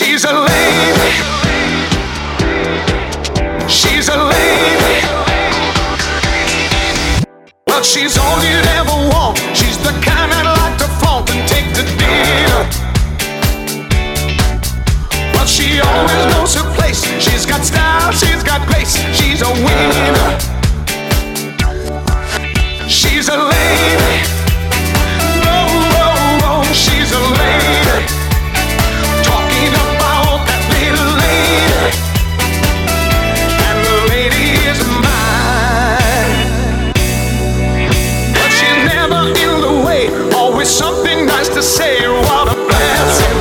She's a lady. She's a lady. Well, she's all you'd ever want. She's the kind I'd like to flaunt and take to dinner. Well, she always knows her place. She's got style, she's got grace. She's a winner. She's a lady. Oh, oh, oh, she's a lady. Talking about that little lady. And the lady is mine. But she's never in the way. Always something nice to say. What a blessing.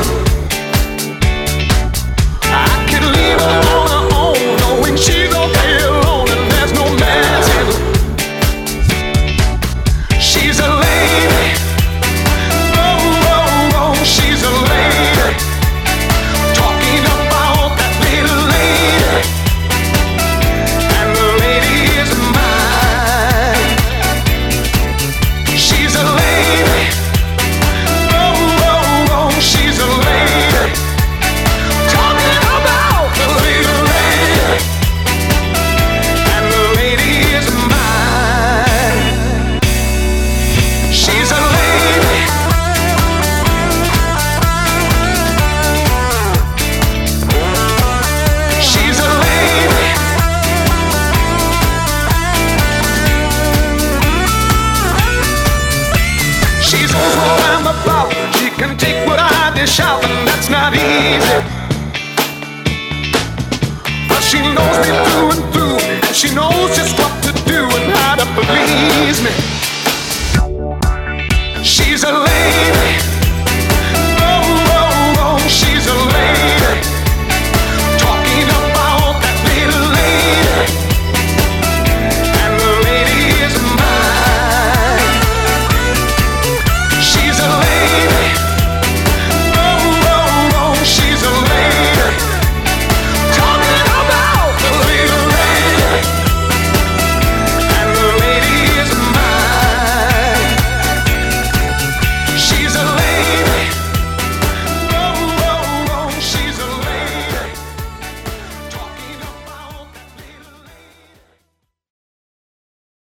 I could leave her on her own, knowing she's okay alone and there's no messing. She's a lady. Oh, oh, oh, she's a lady. Talking about that little lady. And the lady is mine. She's a lady. Oh, oh, oh, she's a lady. Talking about the little lady. And the lady is mine. She's a lady. She's a lady. She knows what I'm about. She can take what I dish out, and that's not easy. But she knows me through and through, and she knows just what to do and how to please me.